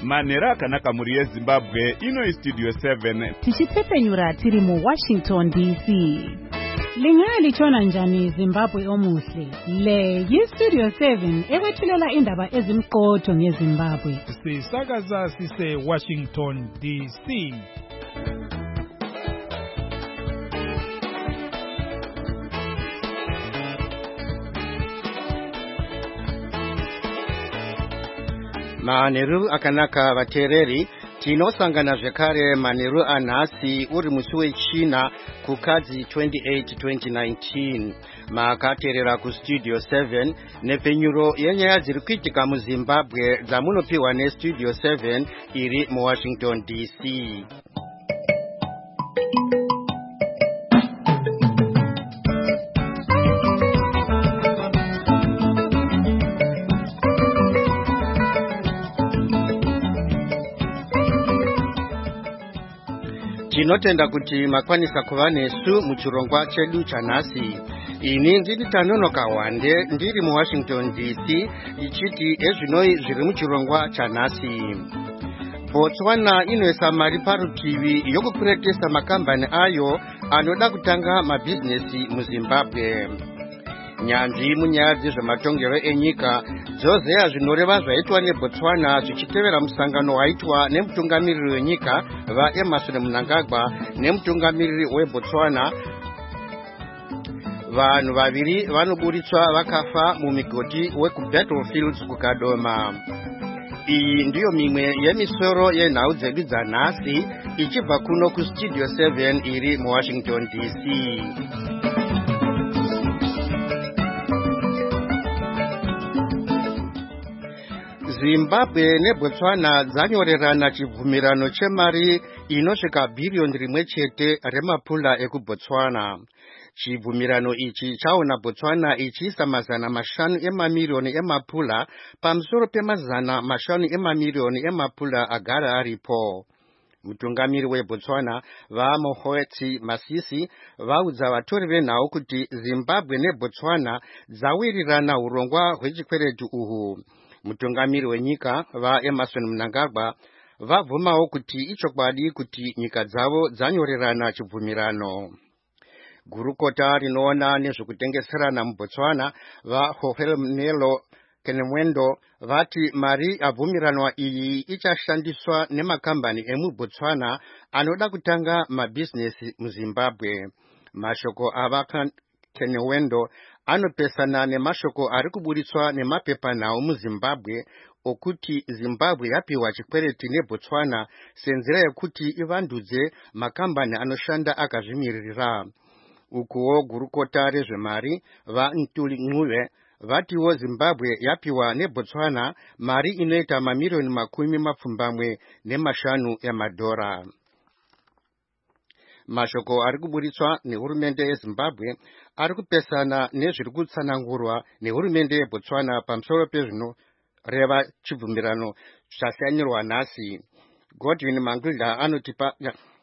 manhero akanaka muri yeZimbabwe. Ino Studio 7 tichipfepenyura tiri mu Washington DC. Lingalitshona njani Zimbabwe omuhle? Le yiStudio 7 ekwethulela indaba ezimqotho ngeZimbabwe. Sisakaza sise Washington DC. Manheru akanaka vateereri, tinosangana zvekare manheru anhasi uri musi weChina kukadzi 28 2019. Makateerera kuStudio 7 nepfenyuro yenyaya dziri kuitika muZimbabwe dzamunopiwa neStudio 7 iri muWashington DC. Tinotenda kuti makwanisa kuva nesu muchirongwa chedu chanhasi. Ini ndiri Tanonoka Wande ndiri muWashington DC ichiti ezvinoi zviri muchirongwa chanhasi. Botswana inoisa mari parutivi yokupuretesa makambani ayo anoda kutanga mabhizinesi muZimbabwe. Nyanzvi munyaya dzezvematongero enyika dzozeya zvinoreva zvaitwa neBotswana zvichitevera musangano waitwa nemutungamiriri wenyika vaEmmerson Mnangagwa nemutungamiriri weBotswana. Vanhu vaviri vanoburitswa vakafa mumigodi wekuBattlefields kuKadoma. Iyi ndiyo mimwe yemisoro yenhau dzedu dzanhasi ichibva kuno kuStudio 7 iri muWashington DC. Zimbabwe neBotswana dzanyorerana chibvumirano chemari inosvika bhiriyoni rimwe chete remapula ekuBotswana. Chibvumirano ichi chaona Botswana ichiisa $500 emamirioni emapula pamusoro $500 emamirioni emapula agara aripo. Mutungamiri weBotswana vaMokgweetsi Masisi vaudza vatori venhau kuti Zimbabwe neBotswana dzawirirana urongwa hwechikweretu uhu. Mutungamiri wenyika vaEmmerson Mnangagwa vabvumawo kuti ichokwadi kuti nyika dzavo dzanyorerana chibvumirano. Gurukota rinoona nezvekutengeserana muBotswana vaHofelemnelo Kenemwendo vati mari abvumiranwa iyi ichashandiswa nemakambani emuBotswana anoda kutanga mabhizinesi muZimbabwe. Mashoko avaKenewendo anopesana nemashoko ari kuburitswa nemapepanhau muZimbabwe okuti Zimbabwe yapiwa chikwereti neBotswana senzira yekuti ivandudze makambani anoshanda akazvimiririra. Ukuwo gurukota rezvemari vaNtuli Ncube vatiwo Zimbabwe yapiwa neBotswana mari inoita mamirioni $25 emadhora. Mashoko ari kuburitswa nehurumende yeZimbabwe ari kupesana nezviri kutsanangurwa nehurumende yeBotswana pamusoro pezvinoreva chibvumirano chasanyirwa nhasi. Godwin Mangudla anotipa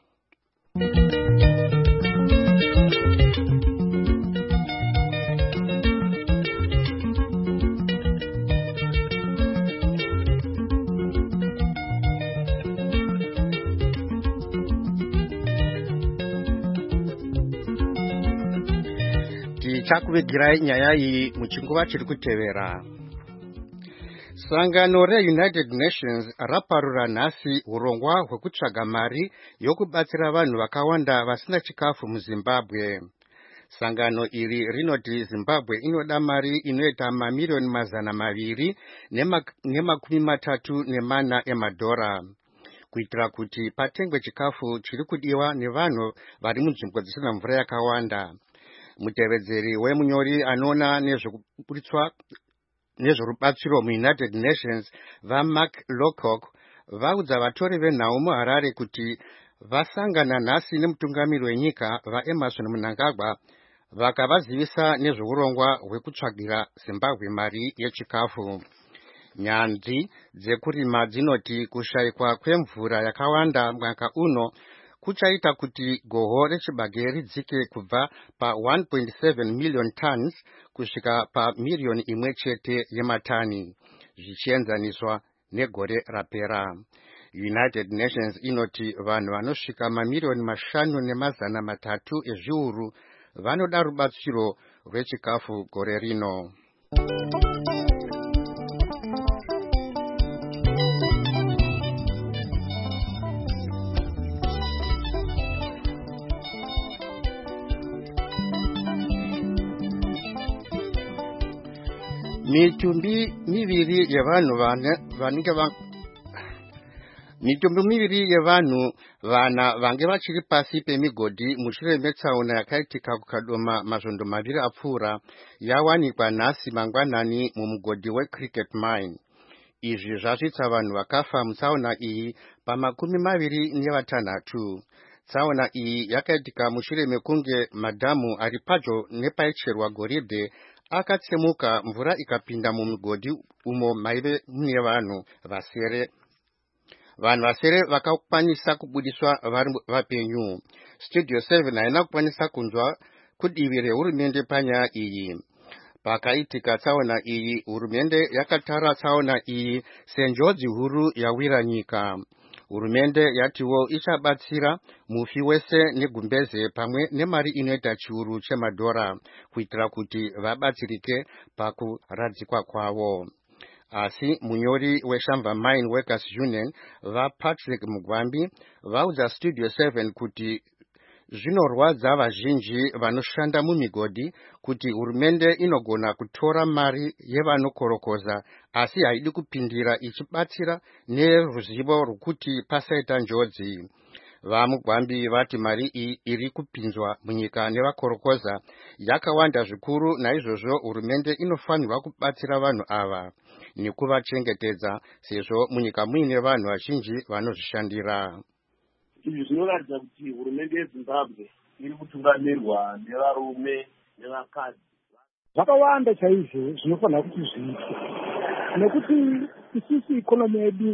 chakuvigirai nyaya iyi muchinguva chiri kutevera. Sangano reUnited Nations raparura nhasi urongwa hwekutsvaga mari yokubatsira vanhu vakawanda vasina chikafu muZimbabwe. Sangano iri rinoti Zimbabwe inoda mari inoita mamirioni $234 emadhora kuitira kuti patengwe chikafu chiri kudiwa nevanhu vari munzvimbo dzisina mvura yakawanda. Mutevedzeri wemunyori anoona nezverubatsiro muUnited Nations vaMark Lowcock vaudza vatori venhau muHarare kuti vasangana nhasi nemutungamiri wenyika vaEmmerson Mnangagwa vakavazivisa nezveurongwa hwekutsvagira Zimbabwe mari yechikafu. Nyanzvi dzekurima dzinoti kushayikwa kwemvura yakawanda mwaka uno kuchaita kuti goho rechibage ridzike kubva pa1.7 million tons kusvika pamirioni imwe chete yematani, zvichienzaniswa negore rapera. United Nations inoti vanhu vanosvika mamiliyoni 5.3 ezviuru vanoda rubatsiro rwechikafu gore rino. Mitumbi miviri yevanhu vana vange vachiri pasi pemigodhi mushure metsaona yakaitika kukadoma mazvondo maviri apfuura yawanikwa nhasi mangwanani mumugodhi weCricket Mine. Izvi zvasvitsa vanhu vakafa mutsaona iyi pa26. Tsaona iyi yakaitika mushure mekunge madhamu ari padyo nepaicherwa goridhe akatsemuka, mvura ikapinda mumugodhi umo maive mune vanhu vasere. Vanhu vasere vakakwanisa kubudiswa vari vapenyu. Studio 7 haina kukwanisa kunzwa kudivi rehurumende panyaya iyi. Pakaitika tsaona iyi, hurumende yakatara tsaona iyi senjodzi huru yawira nyika. Hurumende yatiwo ichabatsira mufi wese negumbeze pamwe nemari inoita chiuru chemadhora kuitira kuti vabatsirike pakuradzikwa kwavo. Asi munyori weShamva Mine Workers Union vaPatrick Mugwambi vaudza Studio 7 kuti zvinorwadza vazhinji vanoshanda mumigodhi kuti hurumende inogona kutora mari yevanokorokoza asi haidi kupindira ichibatsira neruzivo rwekuti pasaita njodzi. VaMugwambi vati mari iyi iri kupinzwa munyika nevakorokoza yakawanda zvikuru, naizvozvo hurumende inofanirwa kubatsira vanhu ava nekuvachengetedza sezvo munyika muine vanhu vazhinji vanozvishandira. Izvi zvinoratidza kuti hurumende yeZimbabwe iri kutungamirwa nevarume nevakadzi. Zvakawanda chaizvo zvinofanira kuti zviitwe, nekuti isusu ikonomi yedu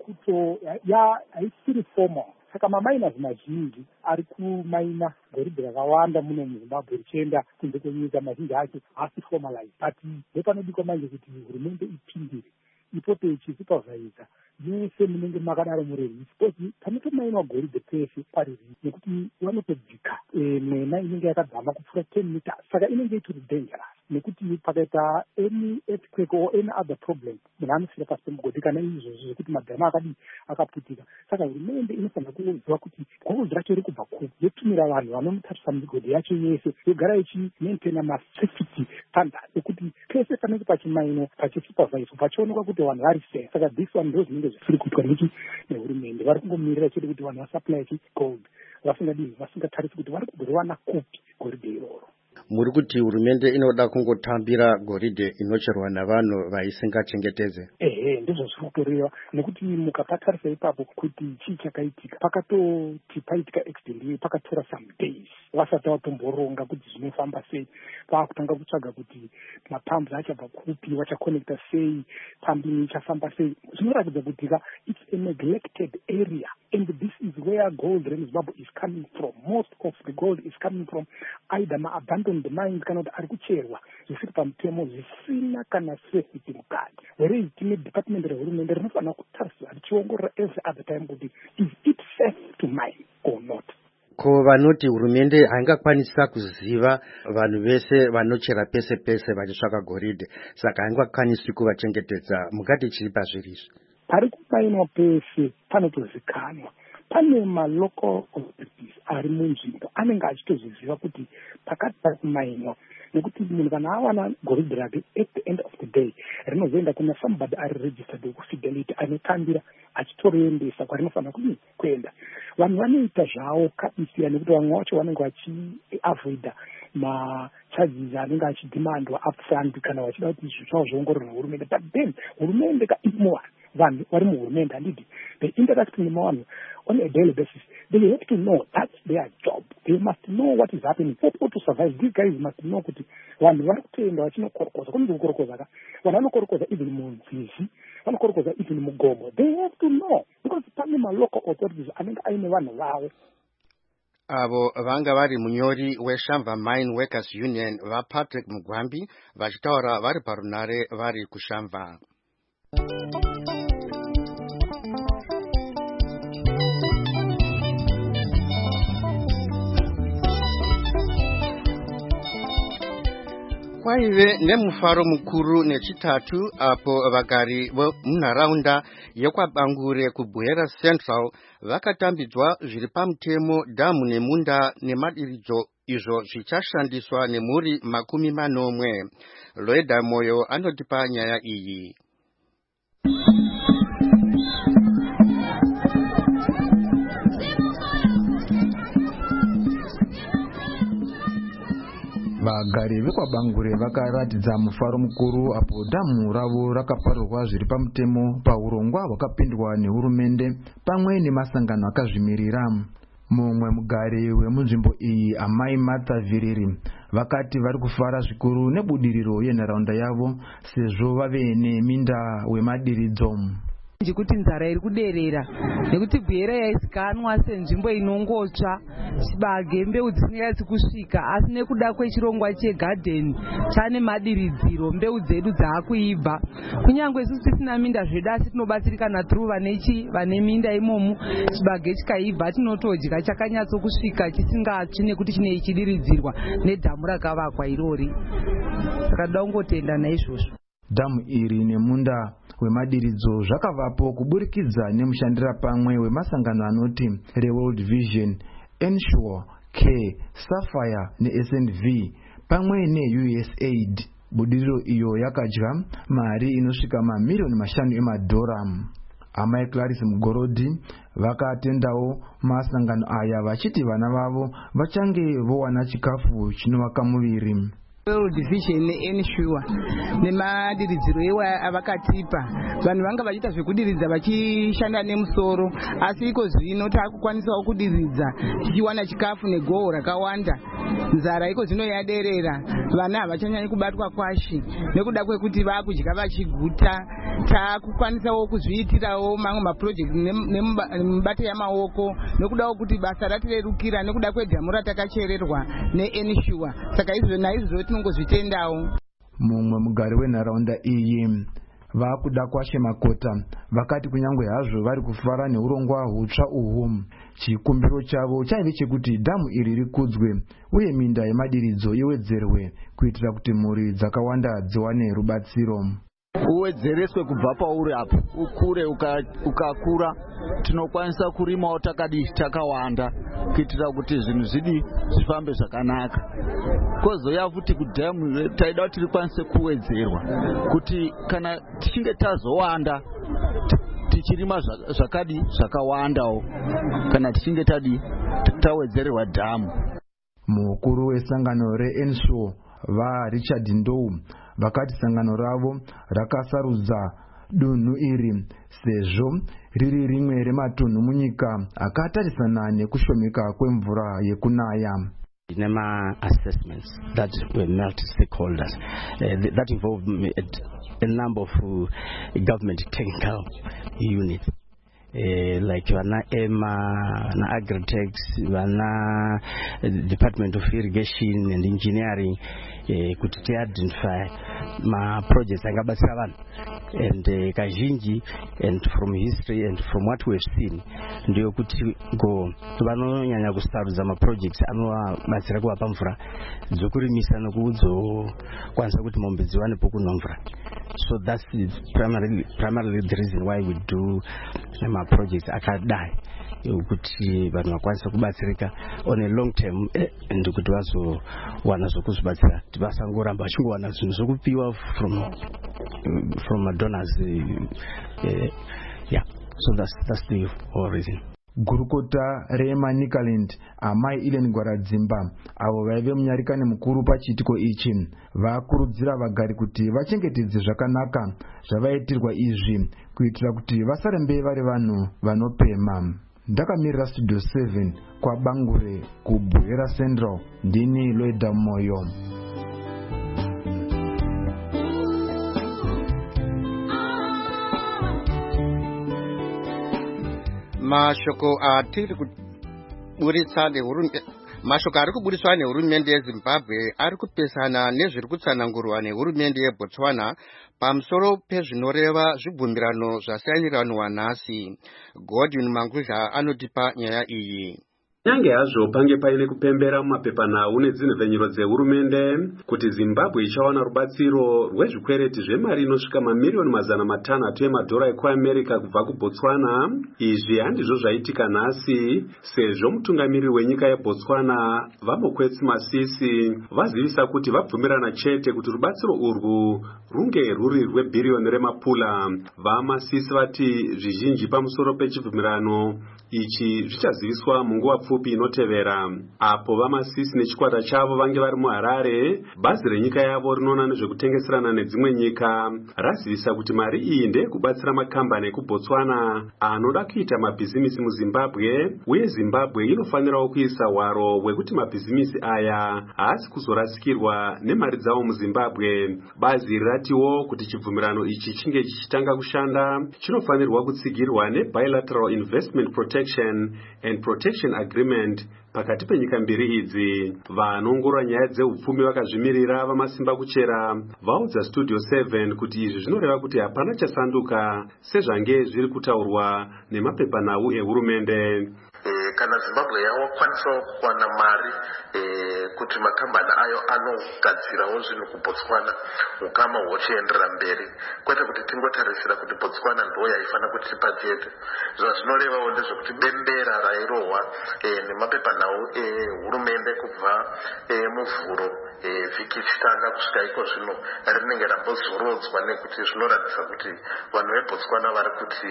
haisiri formal. Saka mamainers mazhinji ari kumaina goridhe rakawanda muno muZimbabwe richienda kunze kwenyika, mazhinji acho haasi formalized. But ndepanodikwa manje kuti hurumende ipindire, ipote ichisupervisa yese munenge makadaro murezi sipoti panotomainwa goridhe pese pariri, nekuti vanotodzika mwena inenge yakadzama kupfuura 10 meters. Saka inenge itori dangerous, nekuti pakaita any earthquake or any other problem munhu anosvika pasi pemugodhi kana izvozvo zvekuti madhamu akaputika. Saka hurumende inofanira kuziva kuti goridhe racho riri kubva kupi, yotumira vanhu vanomutarisa migodhi yacho yese, yogara ichimaintaina masafety standards ekuti pese panenge pachimainwa pachisuperviswa pachionekwa kuti vanhu vari safe. Saka this one ndo zvinenge zvisiri kuitwa nehurumende. Vari kungomirira chete kuti vanhu vasupply gold, vasingatarisi kuti vari kugoriwana kupi goridhe iroro. Muri kuti hurumende inoda kungotambira goridhe inocherwa navanhu vaisingachengetedze? Ndizvo zviri kutoreva, nekuti mukapatarisa ipapo kuti chii chakaitika, pakatoti paitika accident iyi pakatora some days vasati vatomboronga kuti zvinofamba sei. Vakutanga kutsvaga kuti mapamps achabva kupi, vachakonekta sei, pumping ichafamba sei. Zvinoratidza kuti it's a neglected area, and this is where gold in Zimbabwe is coming from. Most of the gold is coming from either abandoned mines kana kuti ari kucherwa zvisiri pamutemo, zvisina kana safety mukati. Whereas tine department rehurumende rinofanira kutarisa richiongorora every other time kuti is it safe to mine or not. Ko vanoti hurumende haingakwanisa kuziva vanhu vese vanochera pese pese vachitsvaka goridhe, saka haingakwanisi kuvachengetedza, mukati chiri pazvirizvi? Pari kumainwa pese panotozikanwa. Pane malocal authorities ari munzvimbo anenge achitozviziva kuti pakati pari kumainwa, nekuti munhu kana awana goridhe rake at the end of the day rinozoenda kuna somebody ari registered wekufidelity anotambira achitoreendesa kwarinofanira kuenda. Vanhu vanoita zvavo kabisiya, nekuti vamwe vacho vanenge vachiavoida macharges anenge achidhimandwa upfront kana vachida kuti izvi zvavo zviongororwe nehurumende. But then hurumende kaimowa vanhu vari muhurumende handiti, they interact nevanhu on a daily basis. They have to know that's their job. They must know what is happening. For to survive, these guys must know kuti vanhu vari kutoenda vachinokorokoza. Kunzi kukorokoza ka vanhu vanokorokoza even munzizi, vanokorokoza even mugomo. They have to know because pane malocal authorities anenge aine vanhu vavo. Avo vanga vari munyori weShamva Mine Workers Union vaPatrick Mugwambi vachitaura vari parunare vari kuShamva. Kwaive nemufaro mukuru nechitatu apo vagari munharaunda yekwabangure kuBwera Central vakatambidzwa zviri pamutemo dhamu nemunda nemadiridzo izvo zvichashandiswa nemhuri 80. Loeda Moyo anotipa nyaya iyi. Vagari vekwabangure vakaratidza mufaro mukuru apo dhamu ravo rakaparirwa zviri pamutemo paurongwa hwakapindwa nehurumende pamwe nemasangano akazvimirira. Mumwe mugari wemunzvimbo iyi, Amai Martha Viriri, vakati vari kufara zvikuru nebudiriro yenharaunda yavo sezvo vave neminda wemadiridzo. Kuti nzara iri kuderera nekuti Bwera yaizikanwa senzvimbo inongotsva chibage mbeu dzisinganyatsi kusvika, asi nekuda kwechirongwa chegadheni chane madiridziro mbeu dzedu dzaakuibva. Kunyange isusu tisina minda zvedu asi tinobatsirikana through vane minda imomu, chibage chikaibva tinotodya chakanyatso kusvika chisingatsvi nekuti chine chidiridzirwa nedhamu rakavakwa irori. Saka toda kungotenda naizvozvo. Dhamu iri nemunda wemadiridzo zvakavapo kuburikidza nemushandira pamwe wemasangano anoti reWorld Vision, Ensure, Care, Sapphire neSNV pamwe neUSAID. Budiriro iyo yakadya mari inosvika mamiliyoni 5 emadhora. Amai Clarice Mugorodhi vakatendawo masangano aya vachiti vana vavo vachange vowana chikafu chinovaka muviri. World Vision neEnsure nemadiridziro ewa avakatipa, vanhu vanga vachiita zvekudiridza vachishanda nemusoro, asi iko zvino takukwanisawo kudiridza tichiwana chikafu negoho rakawanda. Nzara iko zvino yaderera, vana havachanyanyi kubatwa kwashi nekuda kwekuti vakudya vachiguta. Takukwanisawo kuzviitirawo mamwe maprojekti nemibate yamaoko nekudawo kuti basa ratirerukira nekuda kwedhamu ratakachererwa neEnsure. Saka izvo naizvo tinongozvitendawo. Mumwe mugari wenharaunda iyi, vakuda kwashe Makota, vakati kunyange hazvo vari kufara neurongwa hutsva uhwu, chikumbiro chavo chaive chekuti dhamu iri rikudzwe uye minda yemadiridzo iwedzerwe kuitira kuti mhuri dzakawanda dziwane rubatsiro. Uwedzereswe kubva pauri apo ukure ukakura, tinokwanisa kurimawo takawanda kuitira kuti zvinhu zvifambe zvakanaka. Kozoya futi kudhamu taida kuti rikwanise kuwedzerwa kuti kana tichinge tazowanda tichirima zvakawandawo kana tichinge tawedzererwa dhamu. Mukuru wesangano reEnsure Richard Ndou vakati sangano ravo rakasarudza dunhu iri sezvo riri rimwe rematunhu munyika akatarisana nekushomeka kwemvura yekunaya. Assessments that were multi-stakeholders that involved a number of government technical units. Like Vana EMA, Vana Agritech, Vana Department of Irrigation and Engineering, could identify my projects and Kajinji, and from history and from what we've seen, ndio kuti go vano nyanya kusarudza ma projects anova batsira kuvapa mvura dzokurimisa nekudzo kwanisa kuti mombe dziwane pokunwa mvura. So that's primarily the reason why we do my projects akadai kuti vanhu vakwanisa kubatsirika on a long term ndikuti vazowana zvokuzvibatsira kuti vasangoramba vachingowana zvinhu zvokupiwa from donors. Yeah, so that's the whole reason. Gurukota Rema Nikaland, Amai Ellen Gwaradzimba, avo vaive munyarikani mukuru pachiitiko ichi, vakurudzira vagari kuti vachengetedze zvakanaka zvavaitirwa izvi kuitira kuti vasarembe vari vanhu vanopema. Ndakamirira Studio 7 kwaBangure kuBwera Central, ndini Loeda Moyo. Mashoko ari kuburiswa nehurumende yeZimbabwe ari kupesana nezviri kutsanangurwa nehurumende yeBotswana pamusoro pezvinoreva zvibvumirano zvasainiranwa nhasi. Godwin Mangudla anotipa nyaya iyi. nyange hazvo pange paine kupembera mumapepanhau nedzinhevhenyuro dzehurumende kuti Zimbabwe ichawana rubatsiro rwezvikwereti zvemari inosvika mamiliyoni $500 emadhora ekuamerica kubva kuBotswana. Izvi handizvo zvaitika nhasi, sezvo mutungamiriri wenyika yeBotswana Vamokwetsi Masisi vazivisa kuti vabvumirana chete kuti rubatsiro urwu runge rwuri rwebhiriyoni remapula. VaMasisi vati zvizhinji pamusoro pechibvumirano ichi zvichaziviswa munguva pfupi inotevera. Apo VaMasisi nechikwata chavo vange vari muHarare, bazi renyika yavo rinoona nezvekutengeserana nedzimwe nyika razivisa kuti mari iyi ndeyekubatsira makambani ekuBotswana anoda kuita mabhizimisi muZimbabwe, uye Zimbabwe inofanirawo kuisa hwaro hwekuti mabhizimisi aya haasi kuzorasikirwa nemari dzavo muZimbabwe. Bazi riratiwo kuti chibvumirano ichi chinge chichitanga kushanda chinofanirwa kutsigirwa neBilateral Investment Protection and Protection Agreement pakati penyika mbiri idzi. Vanongorora nyaya dzeupfumi vakazvimirira vamasimba kuchera vaudza Studio 7 kuti izvi zvinoreva kuti hapana chasanduka sezvange zviri kutaurwa nemapepanhau ehurumende. Kana Zimbabwe yakwanisa kuwana mari kuti makambani ayo anogadzirawo zvinhu kuBotswana ukama huchienderera mberi, kwete kuti tingotarisira kuti Botswana ndo yaifana kutipa chete. Zvazvinorevawo ndezvekuti bembera rairohwa nemapepanhau ehurumende kubva muvhuro vhiki ichitanga kusvika iko zvino rinenge rambozorodzwa, nekuti zvinoratidza kuti vanhu veBotswana vari kuti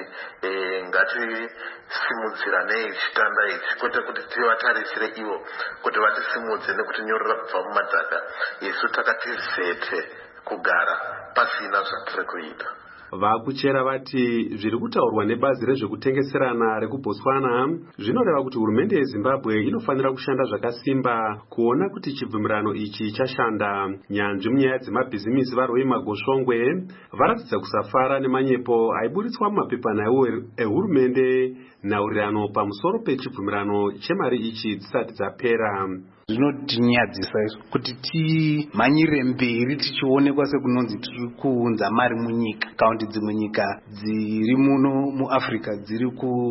ngatisimudziranei chitanda ichi, kwete kuti tivatarisire ivo kuti vatisimudze nekuti nyorora kubva mumadhaka. Isu takati zete kugara pasina zvatiri kuita. Vakuchera vati zviri kutaurwa nebazi rezvekutengeserana rekuBotswana zvinoreva kuti hurumende yeZimbabwe inofanira kushanda zvakasimba kuona kuti chibvumirano ichi chashanda. Nyanzvi munyaya dzemabhizimisi vaRoy Magoshongwe varatidza kusafara nemanyepo aiburitswa mumapepanhau ehurumende nhaurirano pamusoro pechibvumirano chemari ichi dzisati dzapera. Zvinotinyadzisa kuti timhanyire mberi tichionekwa sekunonzi tiri kuunza mari munyika, kaundi dzimwe nyika dziri muno muAfrica dziri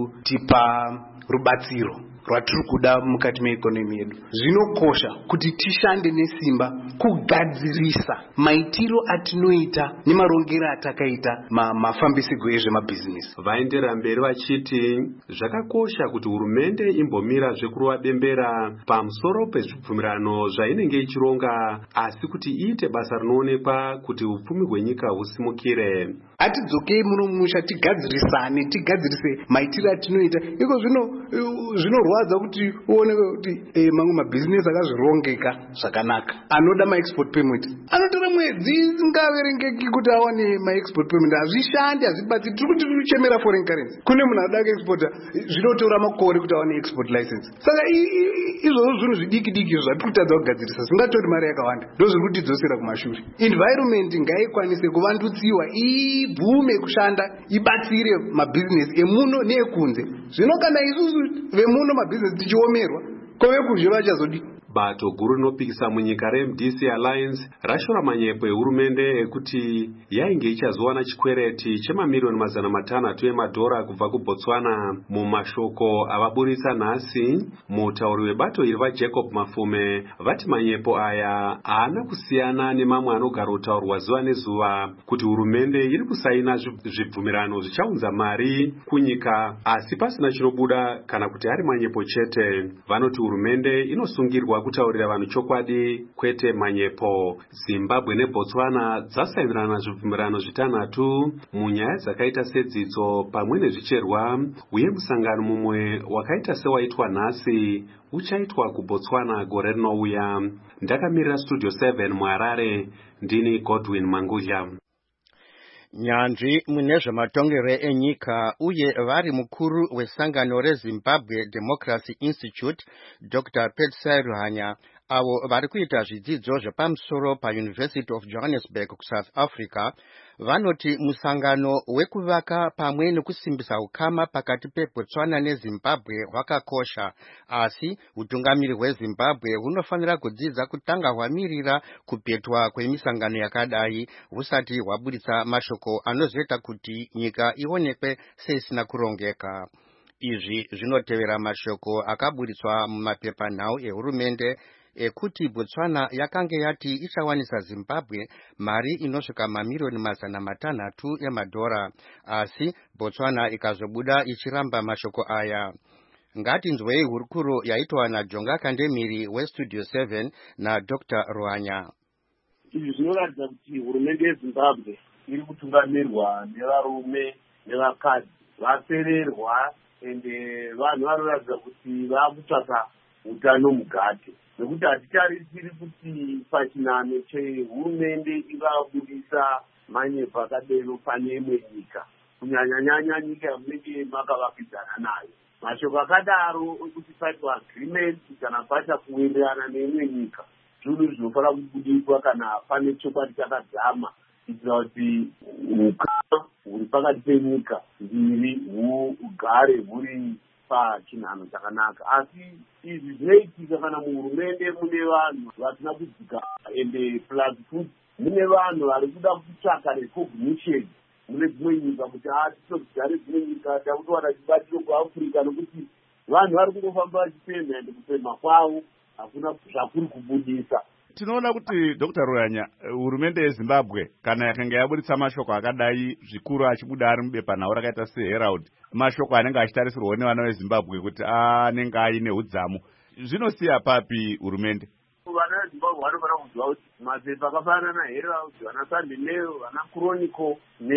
kutipa rubatsiro rwatiri kuda mukati meikonomi yedu. Zvinokosha kuti tishande nesimba kugadzirisa maitiro atinoita nemarongero atakaita mafambisirwo ezvemabhizinesi. Vaenderera mberi vachiti zvakakosha kuti hurumende imbomira zvekurova bembera pamusoro pezvibvumirano zvainenge ichironga, asi kuti iite basa rinoonekwa kuti upfumi hwenyika husimukire. Atidzokei muno musha tigadzirisane, tigadzirise maitiro atinoita. Iko zvinorwadza kuti uoneke kuti mamwe mabhizinesi akazvirongeka zvakanaka anoda maexport permit anotora mwedzi isingaverengeki kuti awane maexport permit. Hazvishandi, hazvibatsiri. Tiri kuti tirichemera foreign currency. Kune munhu anoda kuexporta zvinotora makore kuti awane export license. Saka izvozvo zvinhu zvidiki diki zvatiri kutadza kugadzirisa zvingatori mari yakawanda, ndozviri kutidzosera kumashure. Environment ngaikwanise kuvandutsiwa, ibvume kushanda, ibatsire mabhizinesi emuno neekunze. Zvino kana isusu vemuno mabhizinesi tichiomerwa, kovekuzve vachazodi. Bato guru rinopikisa munyika reMDC Alliance rashora manyepo ehurumende ekuti yainge ichazowana chikwereti chemamiliyoni $500 emadhora kubva kuBotswana. Mumashoko avaburitsa nhasi, mutauri webato iri vaJacob Mafume vati manyepo aya haana kusiyana nemamwe anogara kutaurwa zuva nezuva kuti hurumende iri kusaina zvibvumirano zvichaunza mari kunyika, asi pasina chinobuda kana kuti ari manyepo chete. Vanoti hurumende inosungirwa kutaurira vanhu chokwadi kwete manyepo. Zimbabwe neBotswana dzasainirana zvibvumirano zvitanhatu munyaya dzakaita sedzidzo pamwe nezvicherwa, uye musangano mumwe wakaita sewaitwa nhasi uchaitwa kuBotswana gore rinouya. Ndakamirira Studio 7 muHarare, ndini Godwin Mangudya. Nyanzvi munezvematongero enyika uye vari mukuru wesangano reZimbabwe Democracy Institute Dr. Petsai Ruhanya avo vari kuita zvidzidzo zvepamusoro paUniversity of Johannesburg kuSouth Africa vanoti musangano wekuvaka pamwe nekusimbisa ukama pakati peBotswana neZimbabwe hwakakosha, asi utungamiri hweZimbabwe hunofanira kudzidza kutanga hwamirira kupetwa kwemisangano yakadai husati hwaburitsa mashoko anozoita kuti nyika ionekwe seisina kurongeka. Izvi zvinotevera mashoko akaburitswa mumapepanhau ehurumende ekuti Botswana yakange yati ichawanisa Zimbabwe mari inosvika mamirioni 600 emadhora, asi Botswana ikazobuda ichiramba mashoko aya. Ngatinzwei hurukuro yaitwa naJonga Kandemiri weStudio 7 naDr. Ruanya. Izvi zvinoratidza kuti hurumende yeZimbabwe iri kutungamirwa nevarume nevakadzi vapererwa, ende vanhu vanoratidza kuti vakutsvaka utano mugate, nekuti haticharisiri kuti pachinano chehurumende ingabudisa manyepo akadero pane imwe nyika, kunyanyanyanya nyika yamunenge makavakidzana nayo. Mashoko akadaro ekuti paitwa agreement kana paita kuwirirana neimwe nyika, zvinhu zvinofanira kubudiswa kana pane chokwadi chakadzama, kuitira kuti ukama huri pakati penyika mbiri hugare huri pachinhano chakanaka. Asi izvi zvinoitika kana muhurumende mune vanhu vasina kudzika, ende plus futi mune vanhu vari kuda kutsvaka recognition mune dzimwe nyika kuti titodzigare dzimwe nyika takutowana chibatiro kuAfrica, nokuti vanhu vari kungofamba vachipemha, ende kupemha kwavo hakuna zvakuri kubudisa. Tinoona kuti Dr. Ruanya, hurumende yeZimbabwe kana yakanga yabudisa mashoko akadai zvikuru achibuda ari mubepanhau rakaita seHerald, mashoko anenge achitarisirwa nevana veZimbabwe kuti anenge aine udzamu, zvinosiya papi hurumende? Vana veZimbabwe vanofanira kuziva kuti mapepa akafanana naHerald, vana Sunday Mail, vana Chronicle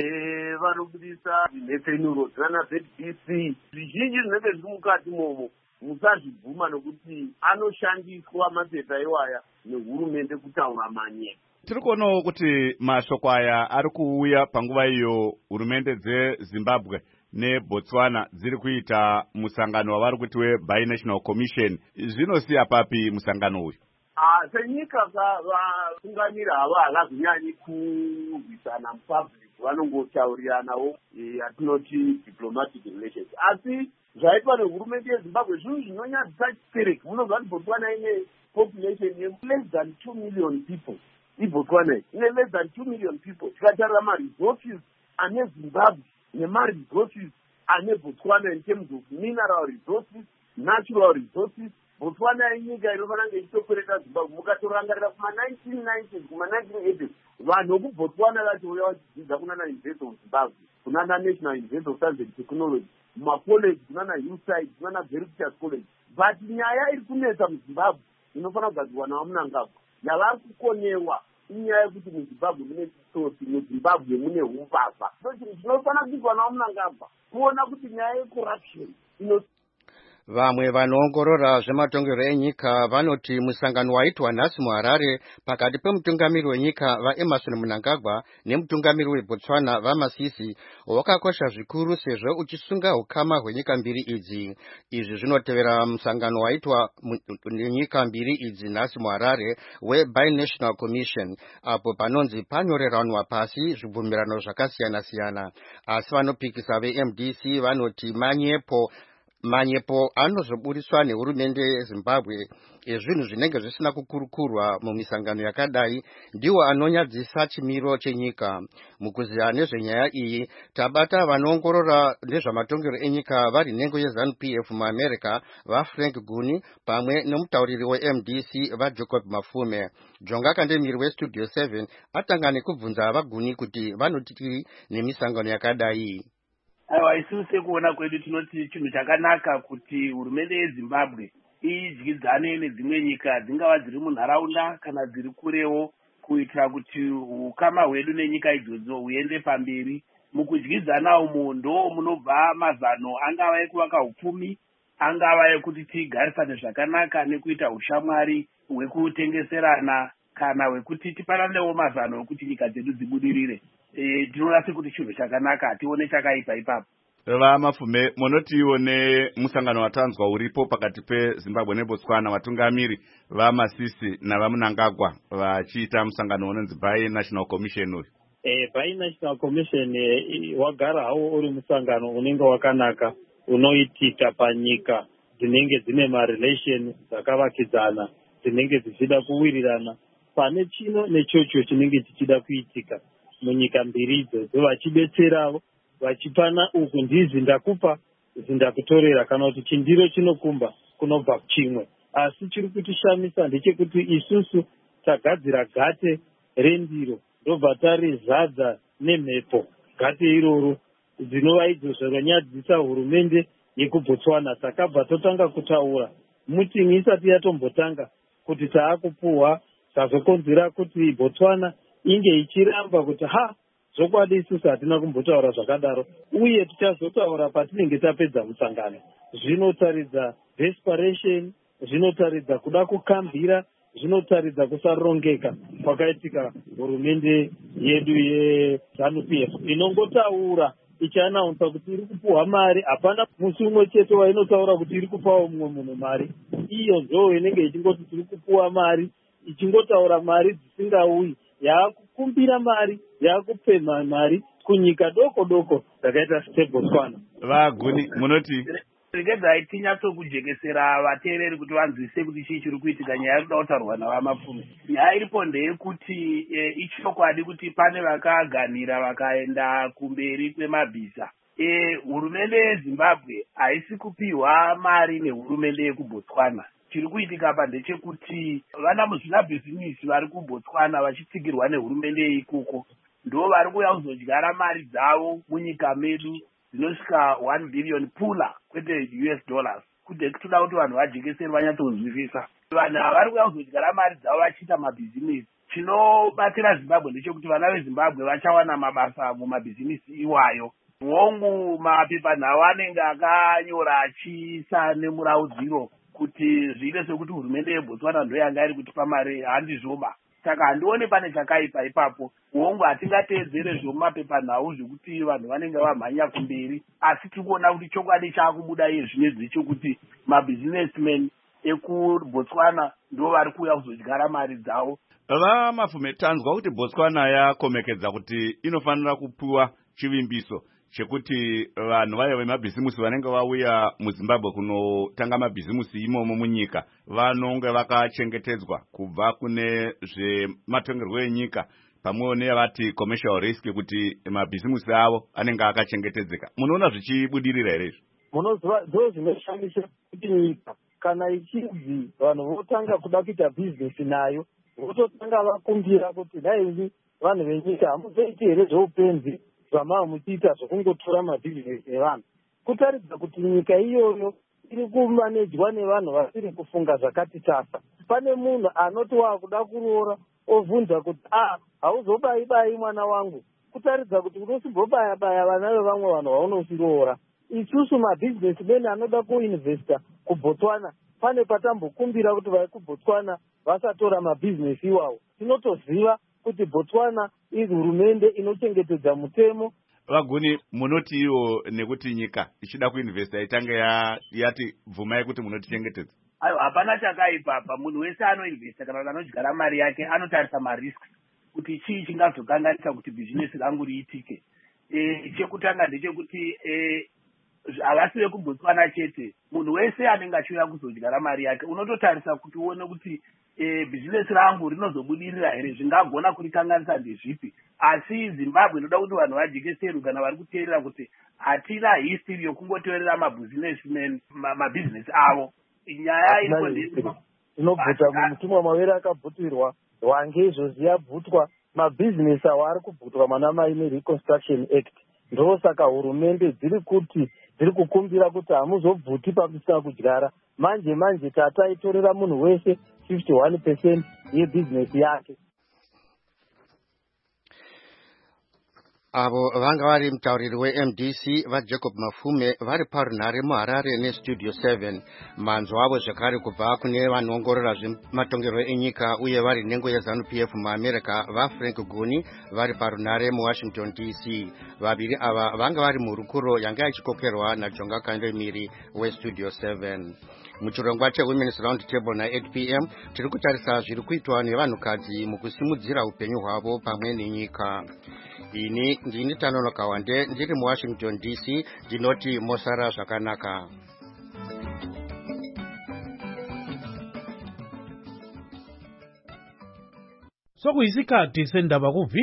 nevanobudisa mhepfenuro dzana ZBC, zvizhinji zvinenge zviri mukati momo musazvibvuma, nokuti anoshandiswa mapepa iwaya nehurumende kutaura manyepo. Tiri kuonawo kuti mashoko aya ari kuuya panguva iyo hurumende dzeZimbabwe neBotswana dziri kuita musangano wavari kuti weBinational Commission. Zvinosiya papi musangano uyu? Senyika vatungamira hava havazonyanyi kurwisana mupublic, vanongotauriranawo yatinoti diplomatic relations. Asi zvaitwa nehurumende yeZimbabwe zvinhu zvinonyadzisa chikereke. Munobva kuti Botswana ine population ye less than 2 million people. IBotswana ine less than 2 million people. Tikatarira ma-resources ane Zimbabwe nema-resources ane Botswana in terms of mineral resources, natural resources, Botswana inyika inofanira kunge ichitokwereta Zimbabwe. Mukatorangarira kuma-1990s kuma-1980s, vanhu vekuBotswana vachouya vachidzidza kunana University of Zimbabwe, kunana National University of Science and Technology, mumacollege kunana Hillside, kunana Veritas College. But nyaya iri kunetsa muZimbabwe inofanira kugadzirwa navamunangagwa, yavari kukonewa inyaya yekuti muZimbabwe mune chisosi, muZimbabwe mune umbavha. Zvinofanira kuitwa navamunangagwa kuona kuti nyaya yecorruption Vamwe vanoongorora zvematongerwo enyika vanoti musangano waitwa nhasi muHarare pakati pemutungamiri wenyika vaEmmerson Mnangagwa nemutungamiri weBotswana vaMasisi wakakosha zvikuru sezvo uchisunga ukama hwenyika mbiri idzi. Izvi zvinotevera musangano waitwa nenyika mbiri idzi nhasi muHarare weBinational Commission, apo panonzi panyoreranwa pasi zvibvumirano zvakasiyana-siyana. Asi vanopikisa veMDC vanoti manyepo anozoburiswa nehurumende yeZimbabwe ezvinhu zvinenge zvisina kukurukurwa mumisangano yakadai ndiwo anonyadzisa chimiro chenyika. Mukuziya nezvenyaya iyi tabata vanoongorora nezvamatongerwo enyika vari nhengo yeZANU-PF muAmerica vaFrank Guni pamwe nemutauriri weMDC vaJacob Mafume. Jonga Kandemiri weStudio 7 atanga nekubvunza vaGuni kuti vanoti nemisangano yakadai. Aiwa, isusu sekuona kwedu tinoti chinhu chakanaka kuti hurumende yeZimbabwe idyidzane nedzimwe nyika dzingava dziri munharaunda kana dziri kurewo, kuitira kuti ukama hwedu nenyika idzodzo huende pamberi. Mukudyidzana umu ndo munobva mazano angava ekuvaka upfumi, angava ekuti tigarisane zvakanaka nekuita ushamwari hwekutengeserana, kana hwekuti tipananewo mazano ekuti nyika dzedu dzibudirire. Tinoona sekuti chinhu chakanaka, hatione chakaipa ipapo. VaMafume, munotione musangano watanzwa uripo pakati peZimbabwe neBotswana, vatungamiri vaMasisi navaMnangagwa vachiita musangano unonzi Binational Commission uyu? Binational Commission wagara hawo uri musangano unenge wakanaka, unoitika panyika dzinenge dzine marelation dzakavakidzana, dzinenge dzichida kuwirirana pane chino nechocho chinenge chichida kuitika munyika mbiri idzodzo, vachibetseravo vachipana uku ndizi ndakupa, zindakutorera kana kuti chindiro chinokumba kunobva chimwe. Asi chiri kutishamisa ndechekuti isusu tagadzira gate rendiro ndobva tarizadza nemhepo. Gate iroro dzinova idzo zvakanyadzisa hurumende yekuBotswana. Takabva totanga kutaura mutin'i isati yatombotanga kuti taakupuhwa zvazokonzera kuti Botswana inge ichiramba kuti zvokwadi isusu hatina kumbotaura zvakadaro, uye tichazotaura patinenge tapedza musangano. Zvinotaridza desperation, zvinotaridza kuda kukambira, zvinotaridza kusarongeka kwakaitika hurumende yedu yeZANU-PF inongotaura ichianaunsa kuti iri kupuhwa mari. Hapana musi umwe chete wainotaura kuti iri kupawo mumwe munhu mari. Iyo ndo inenge ichingoti tiri kupuhwa mari, ichingotaura mari dzisingauyi, yaakukumbira mari, yaakupemha mari kunyika doko doko dzakaita seBotswana. Vaguni munoti regedzai tinyatsokujekesera vateereri kuti vanzwise kuti chii chiri kuitika. Nyaya iri kuda kutaurwa navamapfumi. Nyaya iripo ndeyekuti ichokwadi kuti pane vakaganhira vakaenda kumberi kwemabhiza. Hurumende yeZimbabwe haisi kupiwa mari nehurumende yekuBotswana. Chiri kuitika apa ndechekuti vana muzvinabhizinisi vari kuBotswana vachitsigirwa nehurumende yeikoko ndo vari kuuya kuzodyara mari dzavo munyika medu dzinosvika 1 billion pula kwete $. Kuti toda kuti vanhu vajekeseri vanyatsonzwisisa. Vanhu vari kuuya kuzodyara mari dzavo vachiita mabhizinisi. Chinobatira Zimbabwe ndechekuti vana veZimbabwe vachawana mabasa mumabhizinisi iwayo. Mwongo mapepanhau anenge akanyora achiisa nemuraudziro kuti zviite sekuti hurumende yeBotswana ndo yanga iri kutipa mari. Handizvoba. Saka handione pane chakaipa ipapo. Mwongo hatingateedzere zvomumapepanhau zvekuti vanhu vanenge vamhanya kumberi. Asi tiri kuona kuti chokwadi chaakubuda iye zvinezvi chekuti mabusinessmen ekuBotswana ndo vari kuuya kuzodyara mari dzavo. Vamapfume, tanzwa kuti Botswana yakomekedza kuti inofanira kupiwa chivimbiso chekuti vanhu vayo vemabhizimusi vanenge vauya muZimbabwe kunotanga mabhizimusi imomo munyika vanonge vakachengetedzwa kubva kune zvematongerwo enyika pamwewo nevati commercial risk, kuti mabhizimusi avo anenge akachengetedzeka. Munoona zvichibudirira here izvi? Munoziva ndo zvinoshamisa kuti nyika kana ichinzi vanhu votanga kuda kuita bhizinesi nayo vototanga vakumbira kuti dai vanhu venyika hamuzoiti here zveupenzi zvamava muchiita zvokungotora mabhizinesi evanhu. Kutaridza kuti nyika iyoyo iri kumanejwa nevanhu vasiri kufunga zvakati tasa. Pane munhu anoti waakuda kuroora ovhunza kuti hauzobayi mwana wangu, kutaridza kuti unosimbobaya vana vevamwe vanhu vaunosiroora. Isusu mabhizinesimeni anoda kuinvesta kuBotswana pane patambokumbira kuti vari kuBotswana vasatora mabhizinesi iwawo. Tinotoziva kuti Botswana iri hurumende inochengetedza mutemo. Vaguni, munoti iwo nekuti nyika ichida kuinvesta itange yati bvumai kuti munotichengetedza? Ayo, hapana chakaipa apa. Munhu wese anoinvesta kana anodyara mari yake anotarisa marisks kuti chii chingazokanganisa kuti bhizinesi rangu riitike. Chekutanga ndechekuti havasi vekuBotswana chete, munhu wese anenge achiuya kuzodyara mari yake unototarisa kuti uone kuti bhizinesi rangu rinozobudirira here, zvingagona kurikanganisa ndezvipi. Asi Zimbabwe inoda kuti vanhu vajekeseru kana vari kuteerera kuti hatina history yokungoteerera mabhizinesi avo. Nyaya iripo inobvuta mumutumwa mavere akabvutirwa wange izvozvi yabvutwa mabhizinesi awo ari kubvutwa mana mai neReconstruction Act. Ndo saka hurumende dziri kukumbira kuti hamuzobvuti pakusina kudyara. Manje tataitorera munhu wese 51% yebhizinesi yake. Avo vanga vari mutauriri weMDC vaJacob Mafume vari parunhare muHarare neStudio 7. Manzwa avo zvakare kubva kune vanoongorora zvematongerwo enyika uye vari nhengo yeZANU-PF muAmerica vaFrank Guni vari parunhare muWashington DC. Vaviri ava vanga vari murukuro yanga ichikokerwa naJonga Kandemiri weStudio 7. Muchirongwa cheWomen's Round Table na8 p.m. tiri kutarisa zviri kuitwa nevanhukadzi mukusimudzira upenyu hwavo pamwe nenyika. Ini ndini Tanonoka Wande ndiri muWashington DC, ndinoti mosara zvakanaka. Sokuyisikhathi sendaba